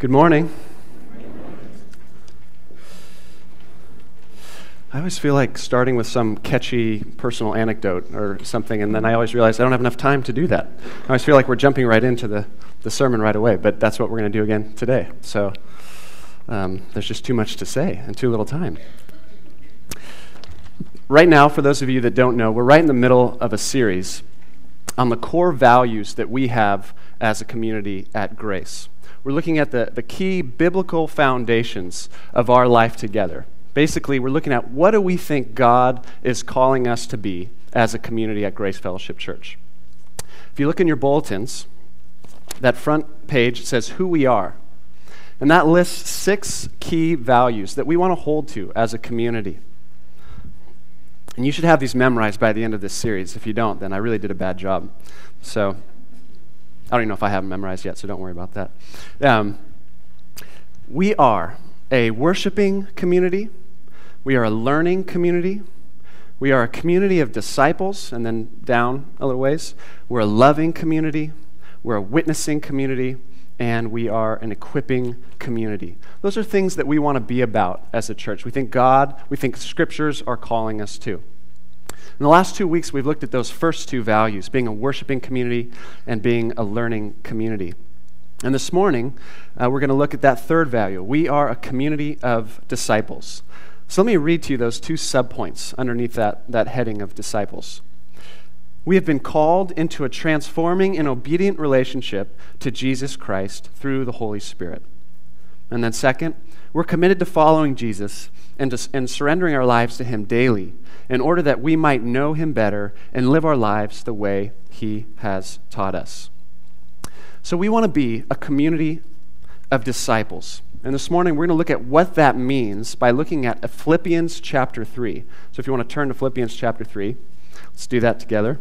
Good morning. I always feel like starting with some catchy personal anecdote or something, and then I always realize I don't have enough time to do that. I always feel like we're jumping right into the sermon right away, but that's what we're going to do again today. So there's just too much to say and too little time. Right now, for those of you that don't know, we're right in the middle of a series on the core values that we have as a community at Grace. We're looking at the key biblical foundations of our life together. Basically, we're looking at what do we think God is calling us to be as a community at Grace Fellowship Church. If you look in your bulletins, that front page says who we are. And that lists 6 key values that we want to hold to as a community. And you should have these memorized by the end of this series. If you don't, then I really did a bad job. So I don't even know if I have them memorized yet, so don't worry about that. We are a worshiping community. We are a learning community. We are a community of disciples, and then down a little ways. We're a loving community. We're a witnessing community. And we are an equipping community. Those are things that we want to be about as a church. We think Scriptures are calling us to. In the last 2 weeks, we've looked at those first 2 values, being a worshiping community and being a learning community. And this morning, we're going to look at that third value. We are a community of disciples. So let me read to you those 2 subpoints underneath that heading of disciples. We have been called into a transforming and obedient relationship to Jesus Christ through the Holy Spirit. And then second, we're committed to following Jesus and surrendering our lives to Him daily in order that we might know Him better and live our lives the way He has taught us. So we want to be a community of disciples. And this morning we're going to look at what that means by looking at Philippians chapter 3. So if you want to turn to Philippians chapter 3, let's do that together.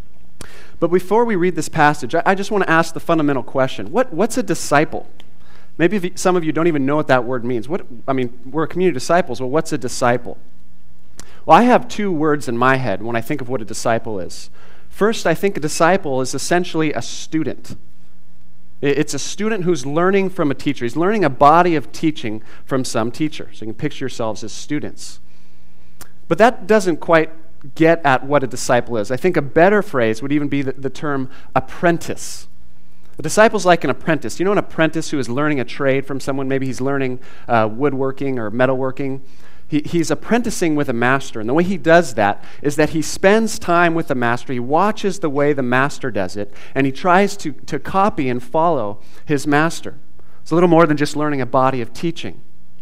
But before we read this passage, I just want to ask the fundamental question. What's a disciple? Maybe some of you don't even know what that word means. We're a community of disciples. Well, what's a disciple? Well, I have 2 words in my head when I think of what a disciple is. First, I think a disciple is essentially a student. It's a student who's learning from a teacher. He's learning a body of teaching from some teacher. So you can picture yourselves as students. But that doesn't quite get at what a disciple is. I think a better phrase would even be the term apprentice. A disciple's like an apprentice. You know an apprentice who is learning a trade from someone? Maybe he's learning woodworking or metalworking. He's apprenticing with a master, and the way he does that is that he spends time with the master. He watches the way the master does it, and he tries to copy and follow his master. It's a little more than just learning a body of teaching.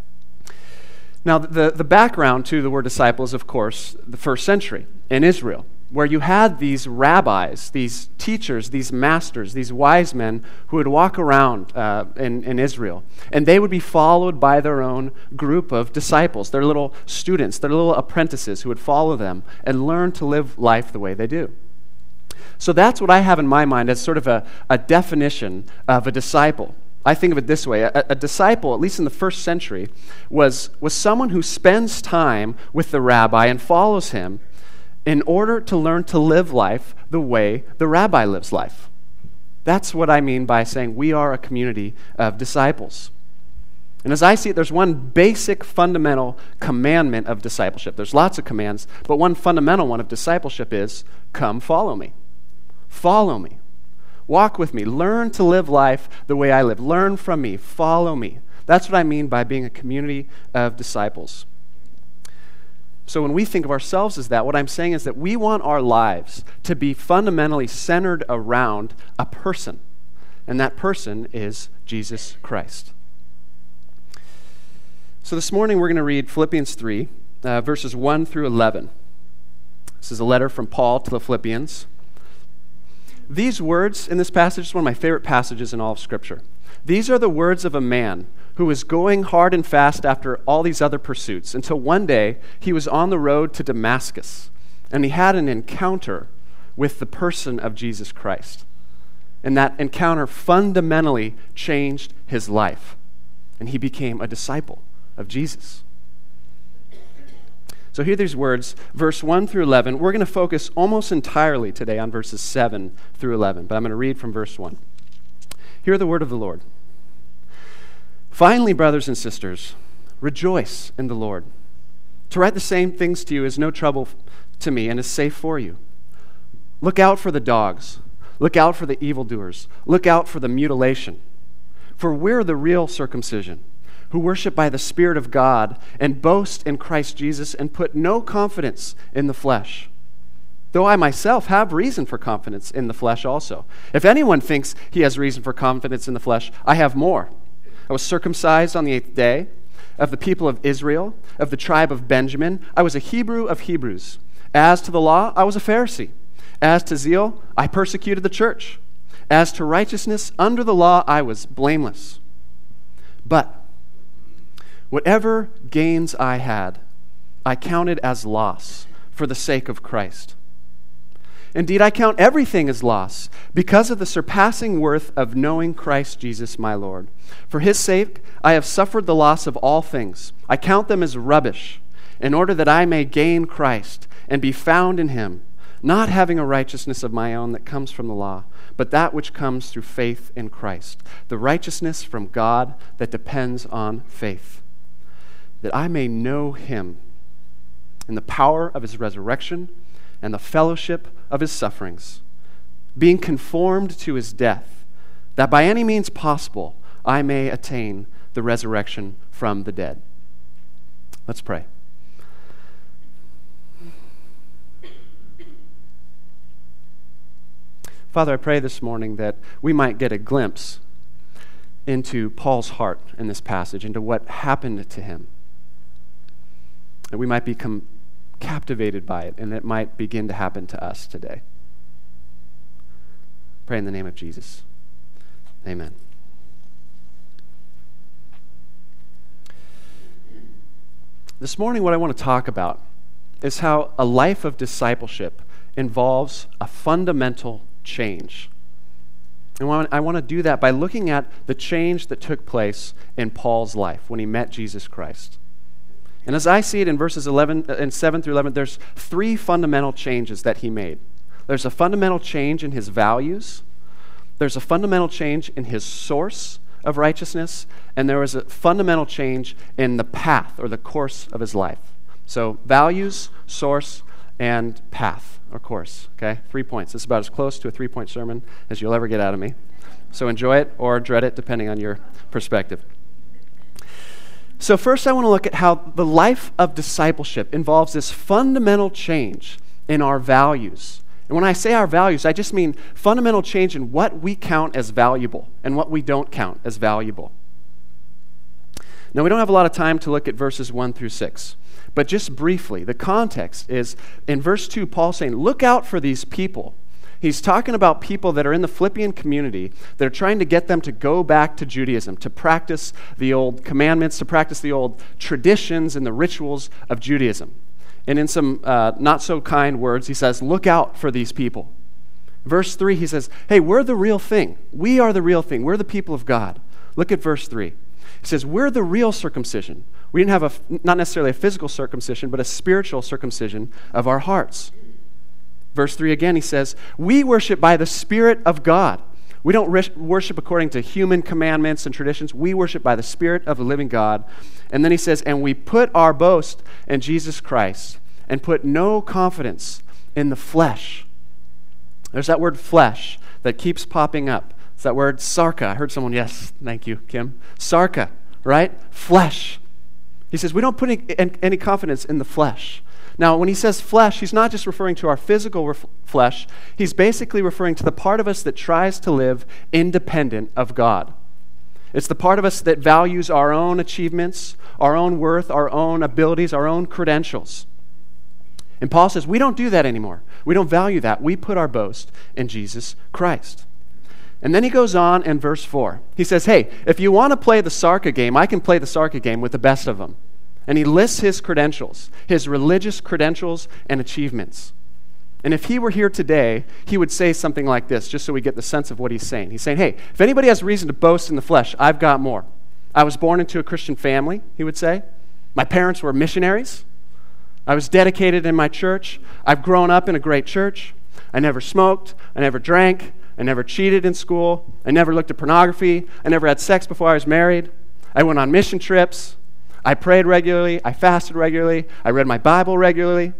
Now, the background to the word disciple is, of course, the first century in Israel, where you had these rabbis, these teachers, these masters, these wise men who would walk around in Israel, and they would be followed by their own group of disciples, their little students, their little apprentices who would follow them and learn to live life the way they do. So that's what I have in my mind as sort of a definition of a disciple. I think of it this way. A disciple, at least in the first century, was someone who spends time with the rabbi and follows him in order to learn to live life the way the rabbi lives life. That's what I mean by saying we are a community of disciples. And as I see it, there's one basic fundamental commandment of discipleship. There's lots of commands, but one fundamental one of discipleship is, come follow me. Follow me. Walk with me. Learn to live life the way I live. Learn from me. Follow me. That's what I mean by being a community of disciples. So when we think of ourselves as that, what I'm saying is that we want our lives to be fundamentally centered around a person, and that person is Jesus Christ. So this morning we're going to read Philippians 3, verses 1 through 11. This is a letter from Paul to the Philippians. These words in this passage is one of my favorite passages in all of Scripture. These are the words of a man who was going hard and fast after all these other pursuits until one day he was on the road to Damascus and he had an encounter with the person of Jesus Christ. And that encounter fundamentally changed his life. And he became a disciple of Jesus. So hear these words, verse 1 through 11. We're going to focus almost entirely today on verses 7 through 11, but I'm going to read from verse 1. Hear the word of the Lord. Finally, brothers and sisters, rejoice in the Lord. To write the same things to you is no trouble to me and is safe for you. Look out for the dogs. Look out for the evildoers. Look out for the mutilation. For we're the real circumcision, who worship by the Spirit of God and boast in Christ Jesus and put no confidence in the flesh. Though I myself have reason for confidence in the flesh also. If anyone thinks he has reason for confidence in the flesh, I have more. I was circumcised on the 8th day, of the people of Israel, of the tribe of Benjamin. I was a Hebrew of Hebrews. As to the law, I was a Pharisee. As to zeal, I persecuted the church. As to righteousness, under the law, I was blameless. But whatever gains I had, I counted as loss for the sake of Christ. Indeed, I count everything as loss because of the surpassing worth of knowing Christ Jesus my Lord. For his sake, I have suffered the loss of all things. I count them as rubbish, in order that I may gain Christ and be found in him, not having a righteousness of my own that comes from the law, but that which comes through faith in Christ, the righteousness from God that depends on faith, that I may know him in the power of his resurrection and the fellowship of his sufferings, being conformed to his death, that by any means possible I may attain the resurrection from the dead. Let's pray. Father, I pray this morning that we might get a glimpse into Paul's heart in this passage, into what happened to him, that we might become captivated by it, and it might begin to happen to us today. Pray in the name of Jesus. Amen. This morning, what I want to talk about is how a life of discipleship involves a fundamental change. And I want to do that by looking at the change that took place in Paul's life when he met Jesus Christ. And as I see it in verses 11 and 7 through 11, there's three fundamental changes that he made. There's a fundamental change in his values, there's a fundamental change in his source of righteousness, and there was a fundamental change in the path or the course of his life. So values, source, and path or course. Okay, 3 points. This is about as close to a 3-point sermon as you'll ever get out of me. So enjoy it or dread it, depending on your perspective. So first I want to look at how the life of discipleship involves this fundamental change in our values. And when I say our values, I just mean fundamental change in what we count as valuable and what we don't count as valuable. Now, we don't have a lot of time to look at verses 1 through 6, but just briefly, the context is in verse 2, Paul's saying, look out for these people. He's talking about people that are in the Philippian community that are trying to get them to go back to Judaism, to practice the old commandments, to practice the old traditions and the rituals of Judaism. And in some not so kind words, he says, look out for these people. Verse 3, he says, hey, we're the real thing. We are the real thing. We're the people of God. Look at verse 3. He says, we're the real circumcision. We didn't have not necessarily a physical circumcision, but a spiritual circumcision of our hearts. Verse 3 again, he says, we worship by the Spirit of God. We don't worship according to human commandments and traditions. We worship by the Spirit of the living God. And then he says, and we put our boast in Jesus Christ and put no confidence in the flesh. There's that word flesh that keeps popping up. It's that word sarka. I heard someone, yes, thank you, Kim. Sarka, right? Flesh. He says, we don't put any confidence in the flesh. Now, when he says flesh, he's not just referring to our physical flesh. He's basically referring to the part of us that tries to live independent of God. It's the part of us that values our own achievements, our own worth, our own abilities, our own credentials. And Paul says, we don't do that anymore. We don't value that. We put our boast in Jesus Christ. And then he goes on in verse 4. He says, hey, if you want to play the Sarka game, I can play the Sarka game with the best of them. And he lists his credentials, his religious credentials and achievements. And if he were here today, he would say something like this, just so we get the sense of what he's saying. He's saying, hey, if anybody has reason to boast in the flesh, I've got more. I was born into a Christian family, he would say. My parents were missionaries. I was dedicated in my church. I've grown up in a great church. I never smoked. I never drank. I never cheated in school. I never looked at pornography. I never had sex before I was married. I went on mission trips. I prayed regularly. I fasted regularly. I read my Bible regularly.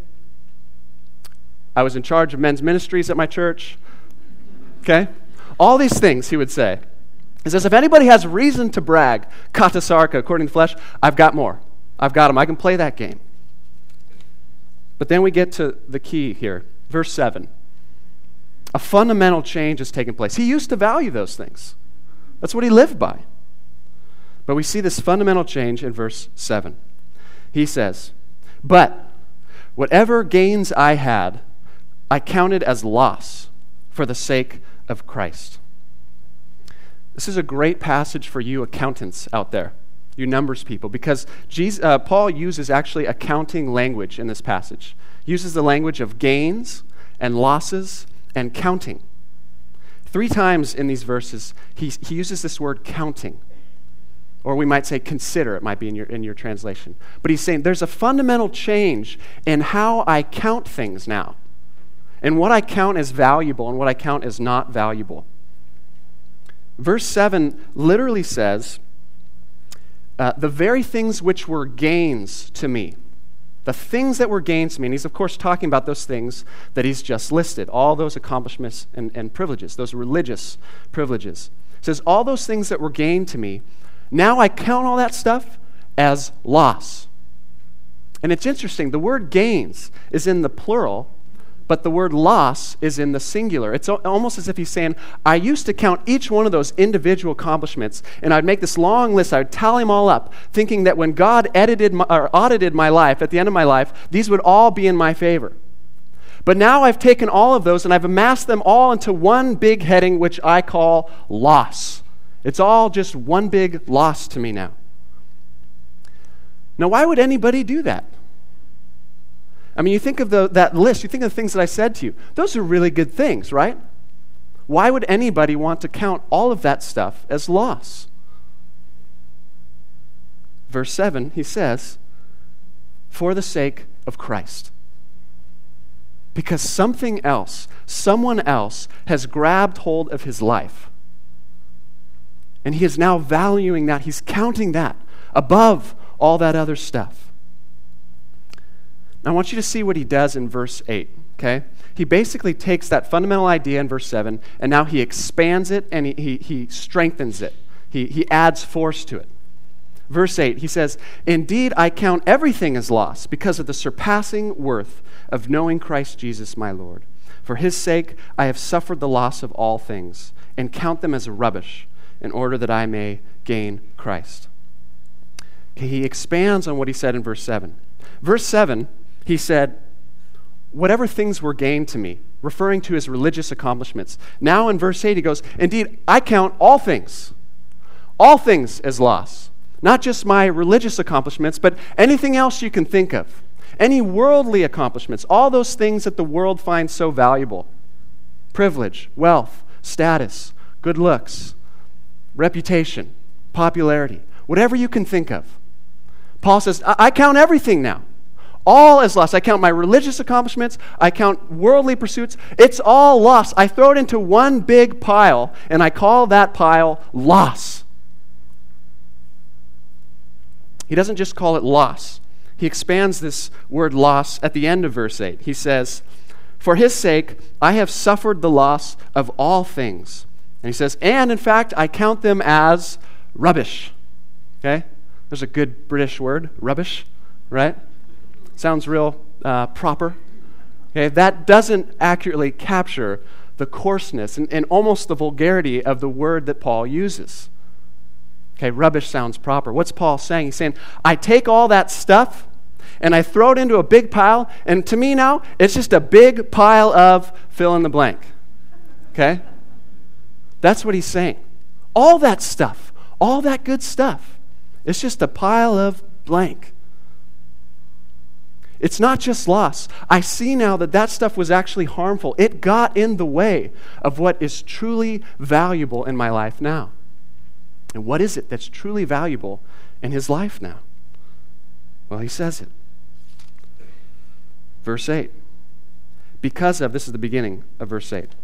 I was in charge of men's ministries at my church. Okay? All these things, he would say. He says, if anybody has reason to brag, katasarka, according to the flesh, I've got more. I've got them. I can play that game. But then we get to the key here. Verse 7. A fundamental change has taken place. He used to value those things. That's what he lived by. But we see this fundamental change in verse 7. He says, but whatever gains I had, I counted as loss for the sake of Christ. This is a great passage for you accountants out there, you numbers people, because Paul uses actually accounting language in this passage. He uses the language of gains and losses and counting. 3 times in these verses, he uses this word counting. Or we might say consider, it might be in your translation. But he's saying there's a fundamental change in how I count things now. And what I count as valuable and what I count as not valuable. Verse 7 literally says, the very things which were gains to me. The things that were gains to me. And he's, of course, talking about those things that he's just listed. All those accomplishments and privileges, those religious privileges. It says, all those things that were gained to me, now I count all that stuff as loss. And it's interesting, the word gains is in the plural, but the word loss is in the singular. It's almost as if he's saying, I used to count each one of those individual accomplishments, and I'd make this long list, I would tally them all up, thinking that when God audited my life, at the end of my life, these would all be in my favor. But now I've taken all of those and I've amassed them all into one big heading, which I call loss. It's all just one big loss to me now. Now, why would anybody do that? I mean, you think of that list, you think of the things that I said to you. Those are really good things, right? Why would anybody want to count all of that stuff as loss? Verse 7, he says, for the sake of Christ. Because something else, someone else has grabbed hold of his life. And he is now valuing that. He's counting that above all that other stuff. Now, I want you to see what he does in verse 8, okay? He basically takes that fundamental idea in verse 7, and now he expands it and he strengthens it. He adds force to it. Verse 8, he says, indeed, I count everything as loss because of the surpassing worth of knowing Christ Jesus my Lord. For his sake, I have suffered the loss of all things and count them as rubbish in order that I may gain Christ. Okay, he expands on what he said in verse 7. Verse 7, he said, whatever things were gained to me, referring to his religious accomplishments. Now in verse 8, he goes, indeed, I count all things as loss. Not just my religious accomplishments, but anything else you can think of. Any worldly accomplishments, all those things that the world finds so valuable. Privilege, wealth, status, good looks, reputation, popularity, whatever you can think of. Paul says, I count everything now. All as loss. I count my religious accomplishments. I count worldly pursuits. It's all loss. I throw it into one big pile, and I call that pile loss. He doesn't just call it loss. He expands this word loss at the end of verse 8. He says, for his sake, I have suffered the loss of all things. And he says, and in fact, I count them as rubbish. Okay? There's a good British word, rubbish, right? Sounds real proper. Okay? That doesn't accurately capture the coarseness and almost the vulgarity of the word that Paul uses. Okay, rubbish sounds proper. What's Paul saying? He's saying, I take all that stuff and I throw it into a big pile, and to me now, it's just a big pile of fill in the blank. Okay? That's what he's saying. All that stuff, all that good stuff, it's just a pile of blank. It's not just loss. I see now that stuff was actually harmful. It got in the way of what is truly valuable in my life now. And what is it that's truly valuable in his life now? Well, he says it. Verse 8. This is the beginning of verse 8.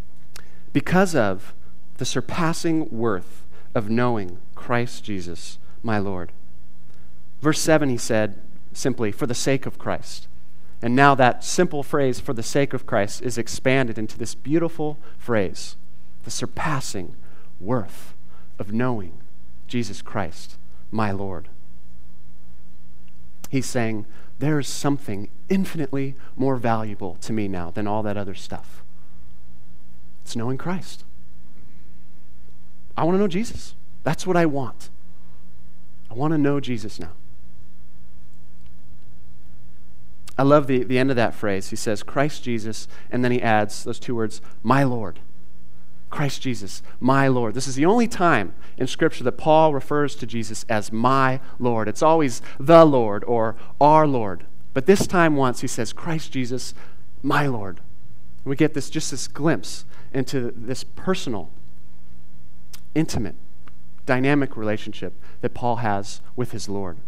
Because of the surpassing worth of knowing Christ Jesus, my Lord. Verse 7, he said simply, for the sake of Christ. And now that simple phrase, for the sake of Christ, is expanded into this beautiful phrase, the surpassing worth of knowing Jesus Christ, my Lord. He's saying, there is something infinitely more valuable to me now than all that other stuff. It's knowing Christ. I want to know Jesus. That's what I want. I want to know Jesus now. I love the end of that phrase. He says, Christ Jesus, and then he adds those two words, my Lord. Christ Jesus, my Lord. This is the only time in Scripture that Paul refers to Jesus as my Lord. It's always the Lord or our Lord. But this time once he says, Christ Jesus, my Lord. We get this glimpse into this personal, intimate, dynamic relationship that Paul has with his Lord.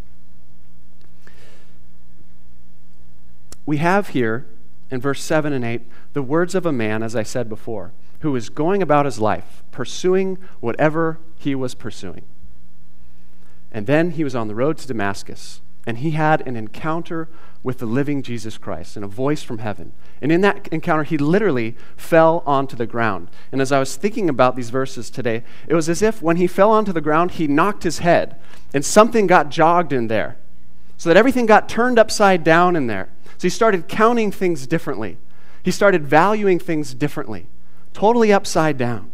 We have here in verse 7 and 8 the words of a man, as I said before, who is going about his life, pursuing whatever he was pursuing. And then he was on the road to Damascus, and he had an encounter with the living Jesus Christ and a voice from heaven. And in that encounter, he literally fell onto the ground. And as I was thinking about these verses today, it was as if when he fell onto the ground, he knocked his head, and something got jogged in there, so that everything got turned upside down in there. So he started counting things differently. He started valuing things differently, totally upside down.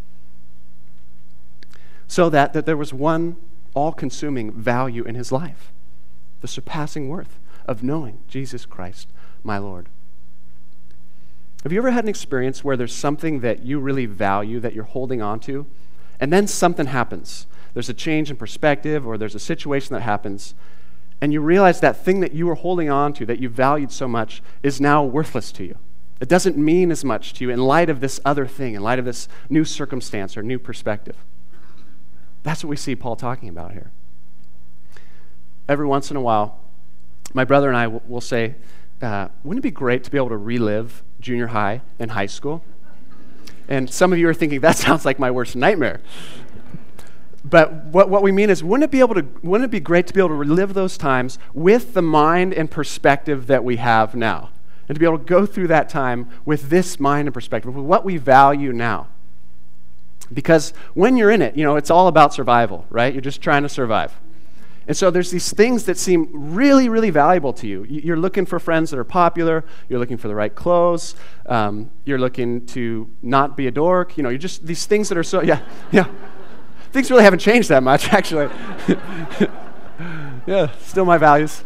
So that there was one all-consuming value in his life, the surpassing worth of knowing Jesus Christ, my Lord. Have you ever had an experience where there's something that you really value that you're holding on to, and then something happens? There's a change in perspective, or there's a situation that happens, and you realize that thing that you were holding on to, that you valued so much, is now worthless to you. It doesn't mean as much to you in light of this other thing, in light of this new circumstance or new perspective. That's what we see Paul talking about here. Every once in a while, my brother and I will say, wouldn't it be great to be able to relive junior high and high school? And some of you are thinking, that sounds like my worst nightmare. But what we mean is, wouldn't it be great to be able to relive those times with the mind and perspective that we have now? And to be able to go through that time with this mind and perspective, with what we value now. Because when you're in it, it's all about survival, right? You're just trying to survive. And so there's these things that seem really, really valuable to you. You're looking for friends that are popular. You're looking for the right clothes. You're looking to not be a dork. You're just these things that are so, yeah. Things really haven't changed that much, actually. Yeah, still my values.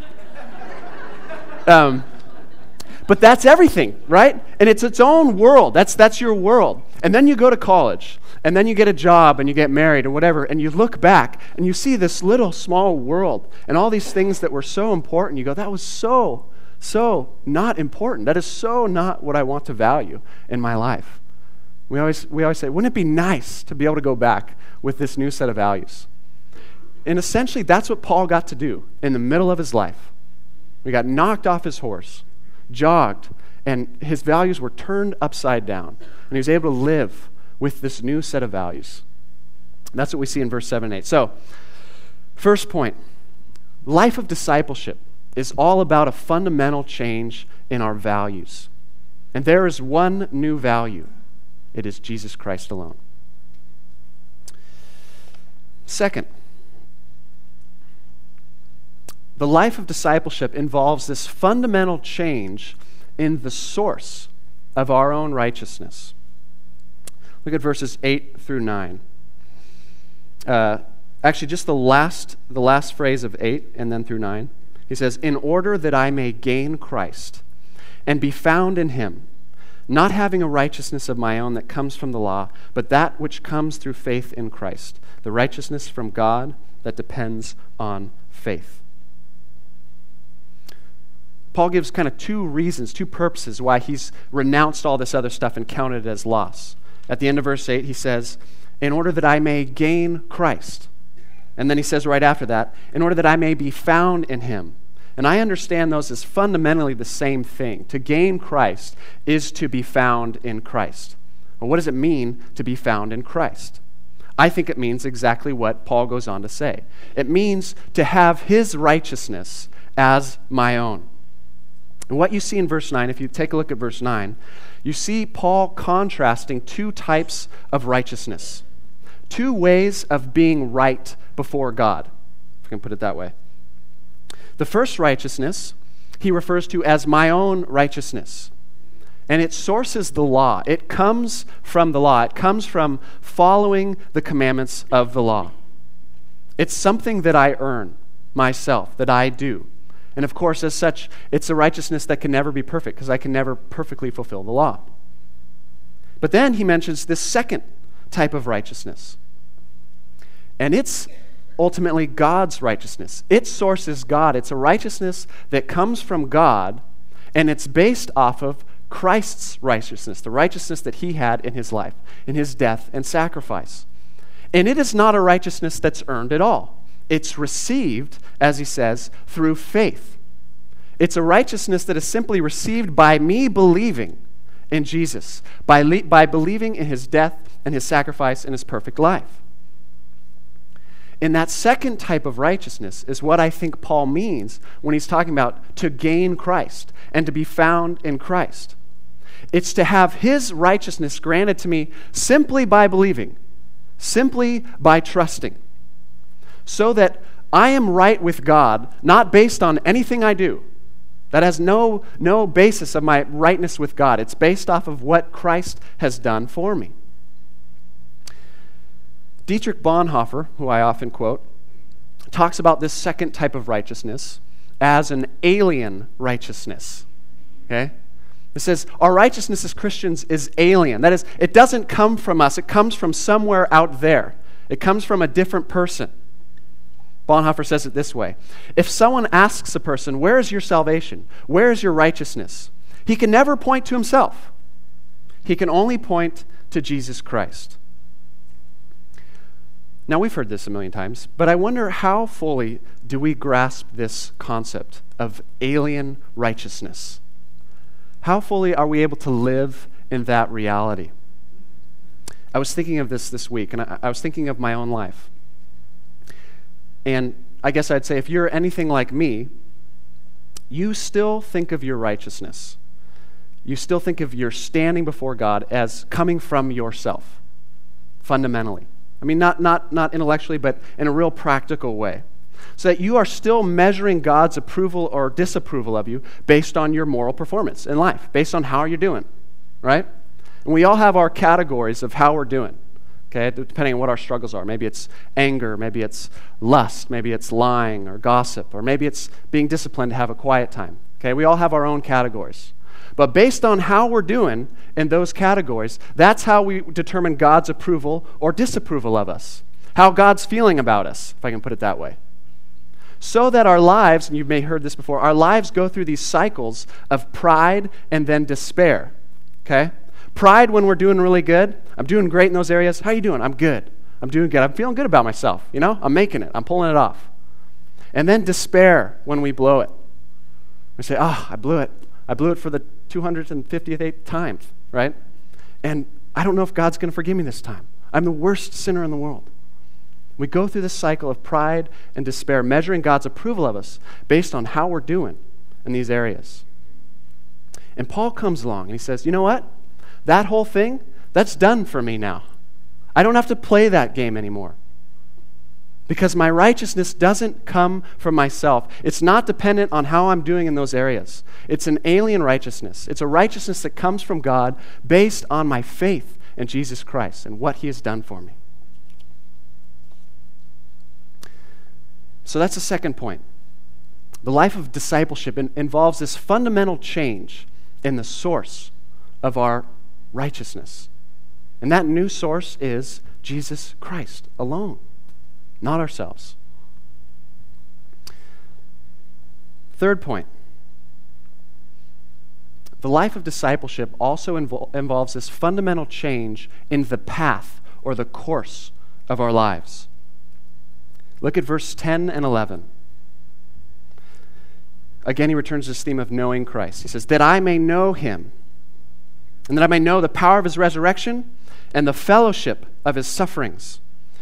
But that's everything, right? And it's its own world. That's your world. And then you go to college, and then you get a job, and you get married, and whatever, and you look back, and you see this little small world, and all these things that were so important. You go, that was so not important. That is so not what I want to value in my life. We always say, wouldn't it be nice to be able to go back with this new set of values? And essentially, that's what Paul got to do in the middle of his life. He got knocked off his horse, jogged, and his values were turned upside down. And he was able to live with this new set of values. And that's what we see in verse 7 and 8. So, first point, life of discipleship is all about a fundamental change in our values. And there is one new value. It is Jesus Christ alone. Second, the life of discipleship involves this fundamental change in the source of our own righteousness. Look at verses 8 through 9. Actually, just the last phrase of 8 and then through 9. He says, in order that I may gain Christ and be found in him, not having a righteousness of my own that comes from the law, but that which comes through faith in Christ, the righteousness from God that depends on faith. Paul gives kind of two reasons, two purposes why he's renounced all this other stuff and counted it as loss. At the end of verse 8, he says, in order that I may gain Christ. And then he says right after that, in order that I may be found in him. And I understand those as fundamentally the same thing. To gain Christ is to be found in Christ. Well, what does it mean to be found in Christ? I think it means exactly what Paul goes on to say. It means to have his righteousness as my own. And what you see in verse 9, if you take a look at verse 9, you see Paul contrasting two types of righteousness, two ways of being right before God, if I can put it that way. The first righteousness he refers to as my own righteousness. And its source is the law. It comes from the law. It comes from following the commandments of the law. It's something that I earn myself, that I do. And of course, as such, it's a righteousness that can never be perfect because I can never perfectly fulfill the law. But then he mentions this second type of righteousness. And it's ultimately God's righteousness. Its source is God. It's a righteousness that comes from God, and it's based off of Christ's righteousness, the righteousness that he had in his life, in his death and sacrifice. And it is not a righteousness that's earned at all. It's received, as he says, through faith. It's a righteousness that is simply received by me believing in Jesus, by believing in his death and his sacrifice and his perfect life. And that second type of righteousness is what I think Paul means when he's talking about to gain Christ and to be found in Christ. It's to have his righteousness granted to me simply by believing, simply by trusting, so that I am right with God, not based on anything I do. That has no basis of my rightness with God. It's based off of what Christ has done for me. Dietrich Bonhoeffer, who I often quote, talks about this second type of righteousness as an alien righteousness. Okay? It says, our righteousness as Christians is alien. That is, it doesn't come from us. It comes from somewhere out there. It comes from a different person. Bonhoeffer says it this way. If someone asks a person, where is your salvation? Where is your righteousness? He can never point to himself. He can only point to Jesus Christ. Now, we've heard this a million times, but I wonder how fully do we grasp this concept of alien righteousness? How fully are we able to live in that reality? I was thinking of this week, and I was thinking of my own life. And I guess I'd say if you're anything like me, you still think of your righteousness. You still think of your standing before God as coming from yourself, fundamentally. I mean, not intellectually, but in a real practical way. So that you are still measuring God's approval or disapproval of you based on your moral performance in life, based on how you're doing, right? And we all have our categories of how we're doing, okay, depending on what our struggles are. Maybe it's anger, maybe it's lust, maybe it's lying or gossip, or maybe it's being disciplined to have a quiet time, okay? We all have our own categories. But based on how we're doing in those categories, that's how we determine God's approval or disapproval of us, how God's feeling about us, if I can put it that way. So that our lives, and you may have heard this before, our lives go through these cycles of pride and then despair, okay? Pride when we're doing really good. I'm doing great in those areas. How are you doing? I'm good. I'm doing good. I'm feeling good about myself, you know? I'm making it. I'm pulling it off. And then despair when we blow it. We say, I blew it. I blew it for the 258th time, right? And I don't know if God's going to forgive me this time. I'm the worst sinner in the world. We go through this cycle of pride and despair, measuring God's approval of us based on how we're doing in these areas. And Paul comes along and he says, you know what? That whole thing, that's done for me now. I don't have to play that game anymore. Because my righteousness doesn't come from myself. It's not dependent on how I'm doing in those areas. It's an alien righteousness. It's a righteousness that comes from God based on my faith in Jesus Christ and what he has done for me. So that's the second point. The life of discipleship involves this fundamental change in the source of our righteousness. And that new source is Jesus Christ alone. Not ourselves. Third point. The life of discipleship also involves this fundamental change in the path or the course of our lives. Look at verse 10 and 11. Again, he returns to this theme of knowing Christ. He says, that I may know him, and that I may know the power of his resurrection and the fellowship of his sufferings,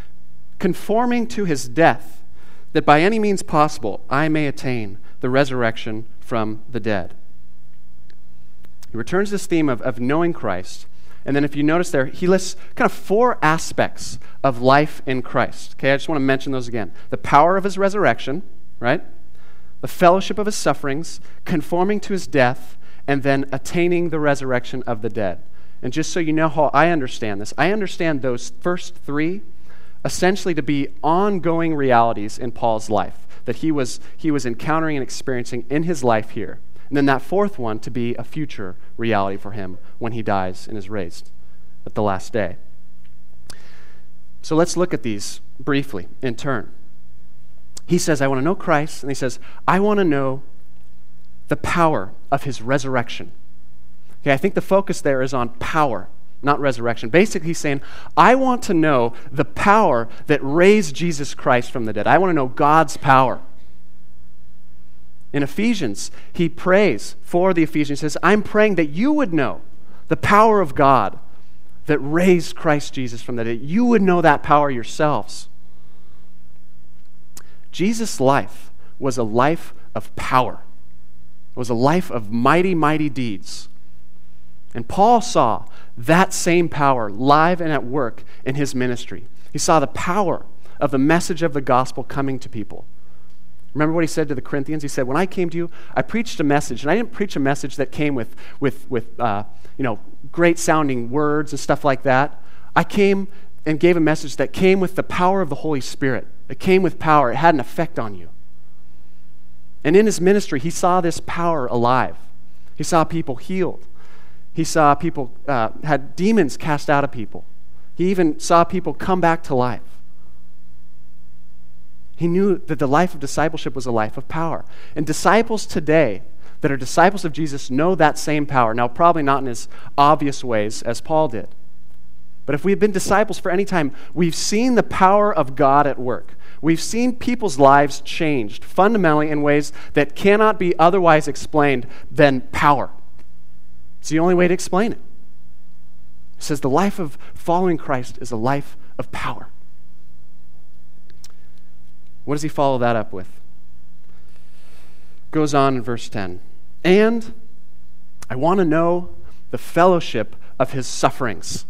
conforming to his death, that by any means possible I may attain the resurrection from the dead. He returns this theme of knowing Christ, and then if you notice there, he lists kind of 4 aspects of life in Christ. Okay, I just want to mention those again. The power of his resurrection, right? The fellowship of his sufferings, conforming to his death, and then attaining the resurrection of the dead. And just so you know how I understand this, I understand those first 3 essentially to be ongoing realities in Paul's life that he was encountering and experiencing in his life here. And then that 4th one to be a future reality for him when he dies and is raised at the last day. So let's look at these briefly in turn. He says, I want to know Christ, and he says, I want to know the power of his resurrection. Okay, I think the focus there is on power, not resurrection. Basically, he's saying, I want to know the power that raised Jesus Christ from the dead. I want to know God's power. In Ephesians, he prays for the Ephesians. He says, I'm praying that you would know the power of God that raised Christ Jesus from the dead. You would know that power yourselves. Jesus' life was a life of power. It was a life of mighty, mighty deeds. And Paul saw that same power live and at work in his ministry. He saw the power of the message of the gospel coming to people. Remember what he said to the Corinthians? He said, when I came to you, I preached a message, and I didn't preach a message that came with great sounding words and stuff like that. I came and gave a message that came with the power of the Holy Spirit. It came with power. It had an effect on you. And in his ministry, he saw this power alive. He saw people healed. He saw people had demons cast out of people. He even saw people come back to life. He knew that the life of discipleship was a life of power. And disciples today that are disciples of Jesus know that same power. Now, probably not in as obvious ways as Paul did. But if we've been disciples for any time, we've seen the power of God at work. We've seen people's lives changed fundamentally in ways that cannot be otherwise explained than power. It's the only way to explain it. It says the life of following Christ is a life of power. What does he follow that up with? Goes on in verse 10. And I want to know the fellowship of his sufferings.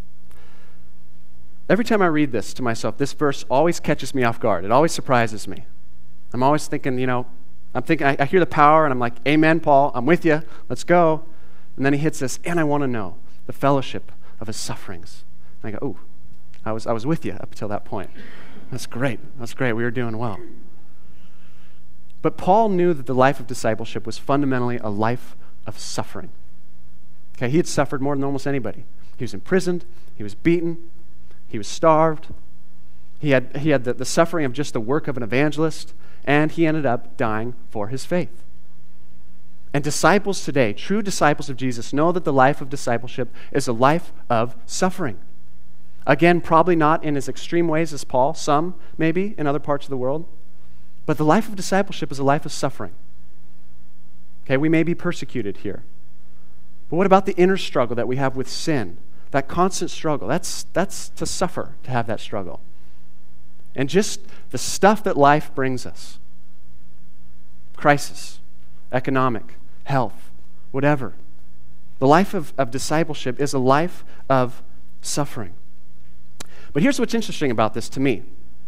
Every time I read this to myself, this verse always catches me off guard. It always surprises me. I'm always thinking, I hear the power and I'm like, amen, Paul, I'm with you, let's go. And then he hits this, and I want to know the fellowship of his sufferings. And I go, I was with you up until that point. That's great. We were doing well. But Paul knew that the life of discipleship was fundamentally a life of suffering. Okay, he had suffered more than almost anybody. He was imprisoned. He was beaten. He was starved. He had the suffering of just the work of an evangelist, and he ended up dying for his faith. And disciples today, true disciples of Jesus, know that the life of discipleship is a life of suffering. Again, probably not in as extreme ways as Paul, some maybe in other parts of the world. But the life of discipleship is a life of suffering. Okay, we may be persecuted here. But what about the inner struggle that we have with sin? That constant struggle, that's to suffer, to have that struggle. And just the stuff that life brings us. Crisis, economic, health, whatever. The life of discipleship is a life of suffering. But here's what's interesting about this to me.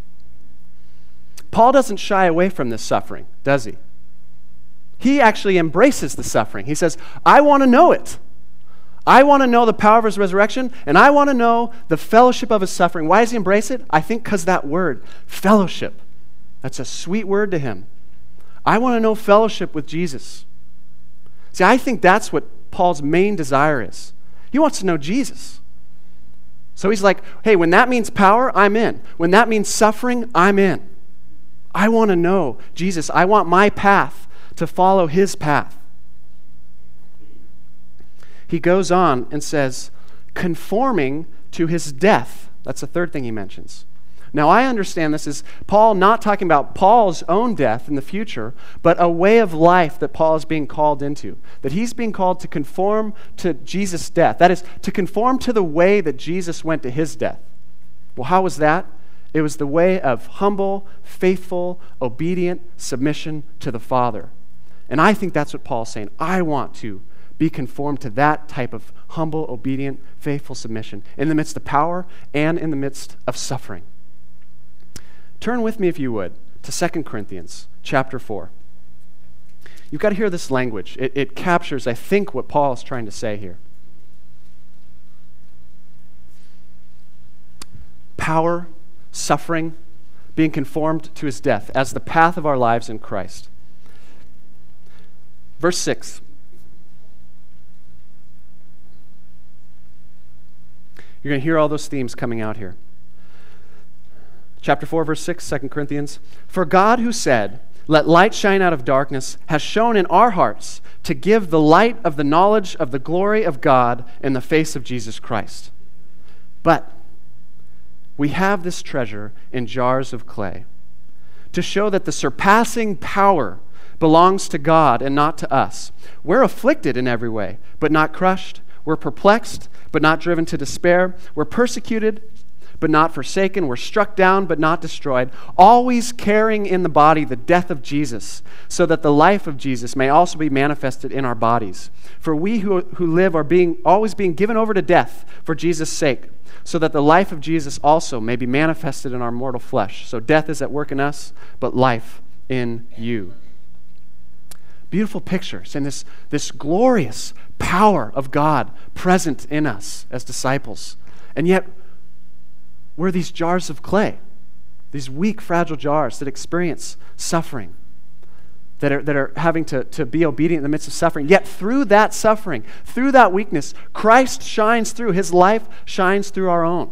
Paul doesn't shy away from this suffering, does he? He actually embraces the suffering. He says, I want to know it. I want to know the power of his resurrection, and I want to know the fellowship of his suffering. Why does he embrace it? I think because that word, fellowship, that's a sweet word to him. I want to know fellowship with Jesus. See, I think that's what Paul's main desire is. He wants to know Jesus. So he's like, hey, when that means power, I'm in. When that means suffering, I'm in. I want to know Jesus. I want my path to follow his path. He goes on and says, conforming to his death. That's the third thing he mentions. Now, I understand this is Paul not talking about Paul's own death in the future, but a way of life that Paul is being called into. That he's being called to conform to Jesus' death. That is, to conform to the way that Jesus went to his death. Well, how was that? It was the way of humble, faithful, obedient submission to the Father. And I think that's what Paul's saying. I want to be conformed to that type of humble, obedient, faithful submission in the midst of power and in the midst of suffering. Turn with me, if you would, to 2 Corinthians chapter 4. You've got to hear this language. It captures, I think, what Paul is trying to say here. Power, suffering, being conformed to his death as the path of our lives in Christ. Verse 6. You're going to hear all those themes coming out here. Chapter 4, verse 6, 2 Corinthians. For God who said, "Let light shine out of darkness," has shone in our hearts to give the light of the knowledge of the glory of God in the face of Jesus Christ. But we have this treasure in jars of clay, to show that the surpassing power belongs to God and not to us. We're afflicted in every way, but not crushed. We're perplexed, but not driven to despair. We're persecuted, but not forsaken. We're struck down, but not destroyed. Always carrying in the body the death of Jesus, so that the life of Jesus may also be manifested in our bodies. For we who live are always being given over to death for Jesus' sake, so that the life of Jesus also may be manifested in our mortal flesh. So death is at work in us, but life in you. Beautiful pictures and this glorious power of God present in us as disciples. And yet, we're these jars of clay, these weak, fragile jars that experience suffering, that are having to be obedient in the midst of suffering. Yet through that suffering, through that weakness, Christ shines through. His life shines through our own.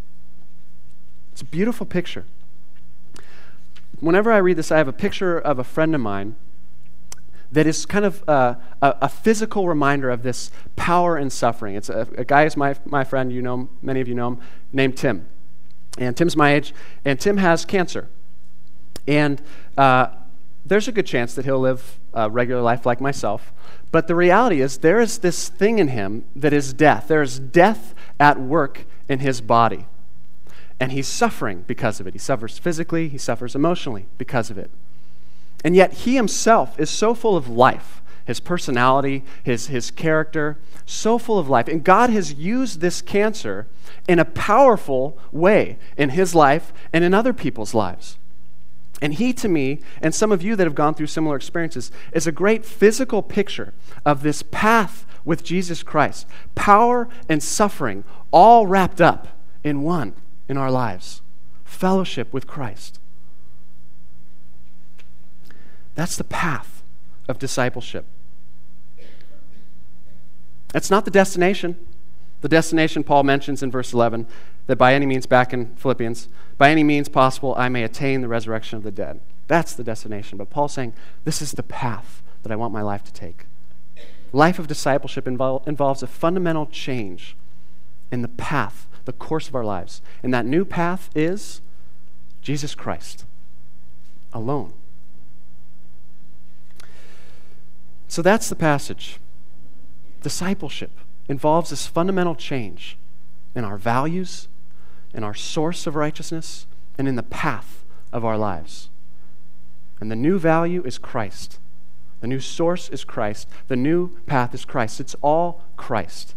It's a beautiful picture. Whenever I read this, I have a picture of a friend of mine that is kind of a physical reminder of this power and suffering. It's a guy who's my friend, you know, many of you know him, named Tim. And Tim's my age, and Tim has cancer. And there's a good chance that he'll live a regular life like myself. But the reality is there is this thing in him that is death. There is death at work in his body. And he's suffering because of it. He suffers physically, he suffers emotionally because of it. And yet he himself is so full of life, his personality, his character, so full of life. And God has used this cancer in a powerful way in his life and in other people's lives. And he, to me, and some of you that have gone through similar experiences, is a great physical picture of this path with Jesus Christ. Power and suffering all wrapped up in one in our lives. Fellowship with Christ. That's the path of discipleship. It's not the destination. The destination Paul mentions in verse 11, that by any means, back in Philippians, by any means possible, I may attain the resurrection of the dead. That's the destination. But Paul's saying, this is the path that I want my life to take. Life of discipleship involves a fundamental change in the path, the course of our lives. And that new path is Jesus Christ alone. So that's the passage. Discipleship involves this fundamental change in our values, in our source of righteousness, and in the path of our lives. And the new value is Christ. The new source is Christ. The new path is Christ. It's all Christ.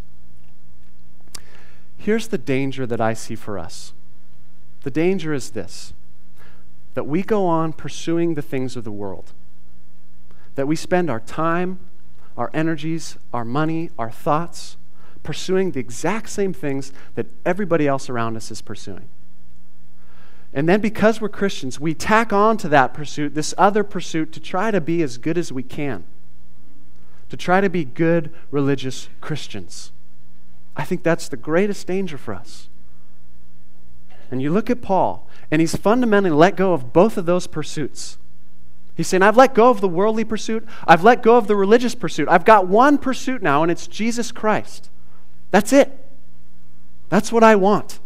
Here's the danger that I see for us. The danger is this, that we go on pursuing the things of the world. That we spend our time, our energies, our money, our thoughts, pursuing the exact same things that everybody else around us is pursuing. And then because we're Christians, we tack on to that pursuit, this other pursuit, to try to be as good as we can. To try to be good religious Christians. I think that's the greatest danger for us. And you look at Paul, and he's fundamentally let go of both of those pursuits. He's saying, I've let go of the worldly pursuit. I've let go of the religious pursuit. I've got one pursuit now, and it's Jesus Christ. That's it. That's what I want.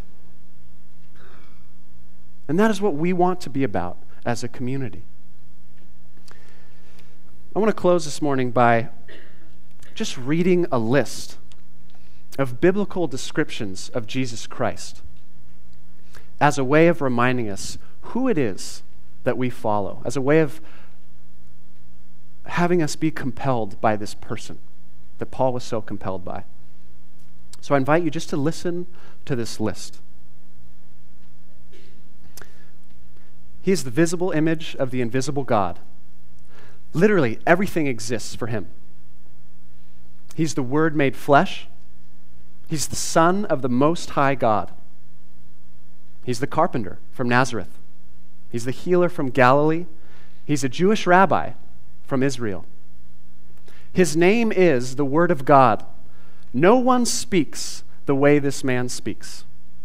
And that is what we want to be about as a community. I want to close this morning by just reading a list of biblical descriptions of Jesus Christ. as a way of reminding us who it is that we follow, as a way of having us be compelled by this person that Paul was so compelled by. So I invite you just to listen to this list. He is the visible image of the invisible God. Literally, everything exists for him. He's the Word made flesh. He's the Son of the Most High God. He's the carpenter from Nazareth. He's the healer from Galilee. He's a Jewish rabbi from Israel. His name is the Word of God. No one speaks the way this man speaks.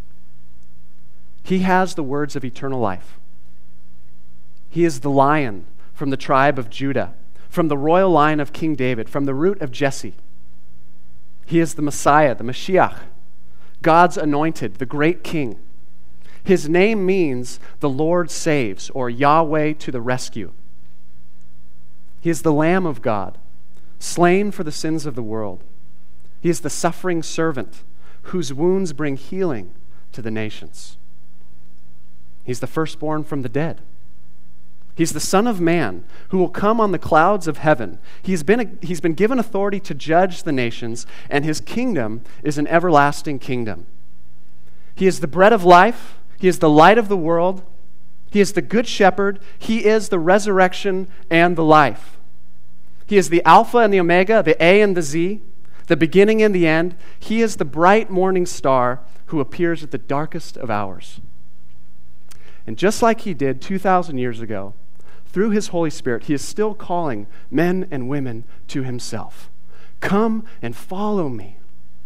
He has the words of eternal life. He is the Lion from the tribe of Judah, from the royal line of King David, from the root of Jesse. He is the Messiah, the Mashiach, God's anointed, the great King. His name means the Lord saves, or Yahweh to the rescue. He is the Lamb of God, slain for the sins of the world. He is the suffering servant whose wounds bring healing to the nations. He's the firstborn from the dead. He's the Son of Man who will come on the clouds of heaven. He's been given authority to judge the nations, and his kingdom is an everlasting kingdom. He is the bread of life. He is the light of the world. He is the good shepherd. He is the resurrection and the life. He is the Alpha and the Omega, the A and the Z, the beginning and the end. He is the bright morning star who appears at the darkest of hours. And just like he did 2,000 years ago, through his Holy Spirit, he is still calling men and women to himself. Come and follow me.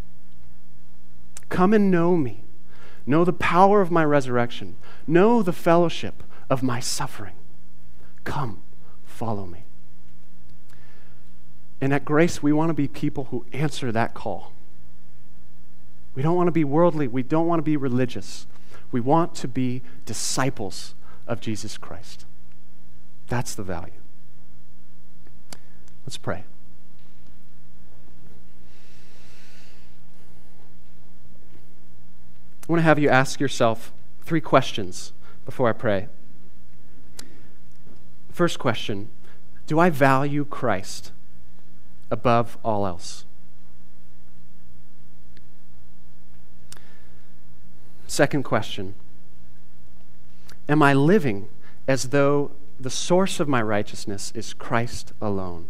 Come and know me. Know the power of my resurrection. Know the fellowship of my suffering. Come, follow me. And at Grace, we want to be people who answer that call. We don't want to be worldly. We don't want to be religious. We want to be disciples of Jesus Christ. That's the value. Let's pray. I want to have you ask yourself 3 questions before I pray. First question, do I value Christ above all else? Second question, am I living as though the source of my righteousness is Christ alone?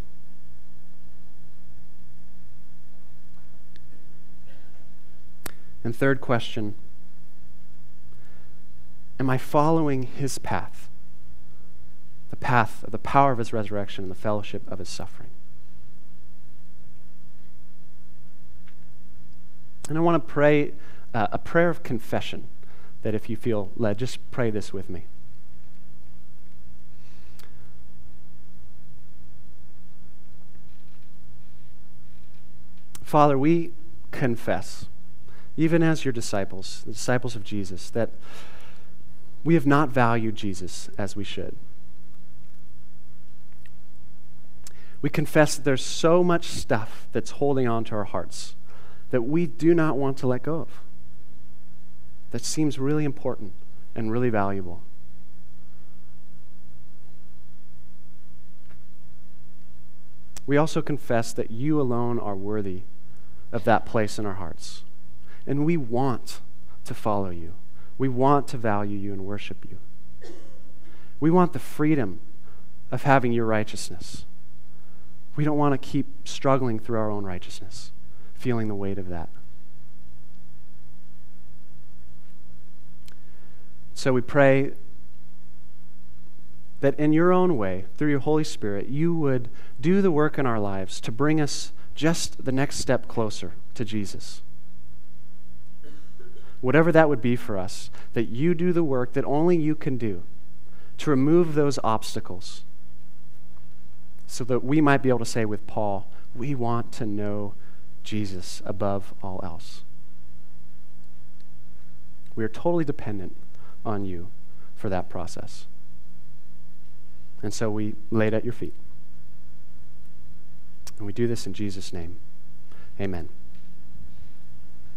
And third question, am I following his path? The path of the power of his resurrection and the fellowship of his suffering. And I want to pray a prayer of confession that if you feel led, just pray this with me. Father, we confess, even as your disciples, the disciples of Jesus, that we have not valued Jesus as we should. We confess that there's so much stuff that's holding on to our hearts that we do not want to let go of, that seems really important and really valuable. We also confess that you alone are worthy of that place in our hearts. And we want to follow you. We want to value you and worship you. We want the freedom of having your righteousness. We don't want to keep struggling through our own righteousness, feeling the weight of that. So we pray that in your own way, through your Holy Spirit, you would do the work in our lives to bring us just the next step closer to Jesus. Whatever that would be for us, that you do the work that only you can do to remove those obstacles so that we might be able to say with Paul, we want to know Jesus above all else. We are totally dependent on you for that process. And so we lay it at your feet. And we do this in Jesus' name. Amen.